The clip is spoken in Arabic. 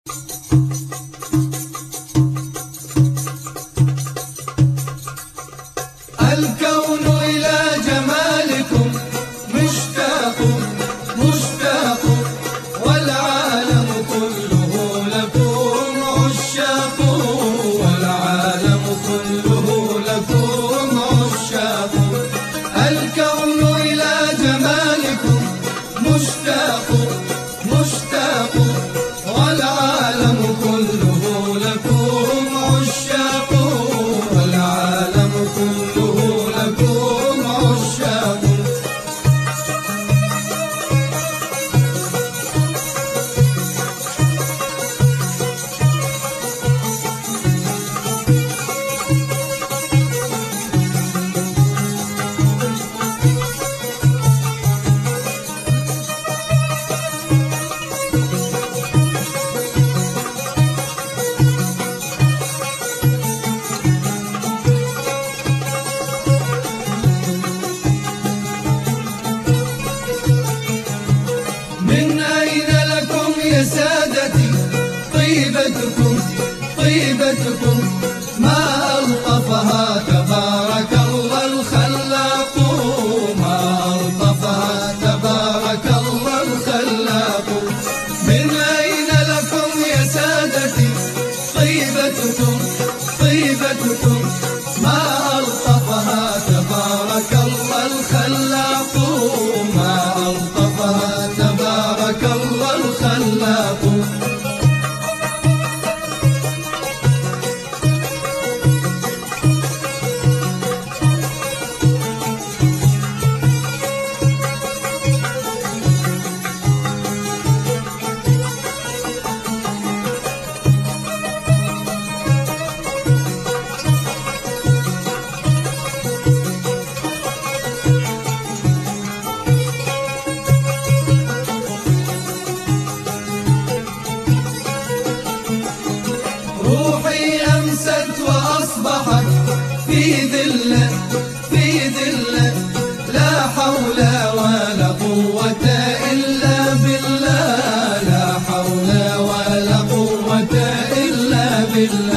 الكون إلى جمالكم مشتاق مشتاق، والعالم كله لكم عشاق، والعالم كله لكم عشاق. الكون إلى جمالكم مشتاق مشتاق، والعالم كله لكم عشاق، والعالم كله لكم عشاق. من أين لكم يا سادتي طيبتكم طيبتكم، ما ألطفها تبارك الله الخلاق، ما ألطفها تبارك الله الخلاق. من أين لكم يا سادتي طيبتكم طيبتكم، ما ألطفها تبارك الله الخلاق، ما ألطفها تبارك الله الخلاق. روحي أمست وأصبحت في ذلة في ذلة، لا حول ولا قوة إلا بالله، لا حول ولا قوة إلا بالله.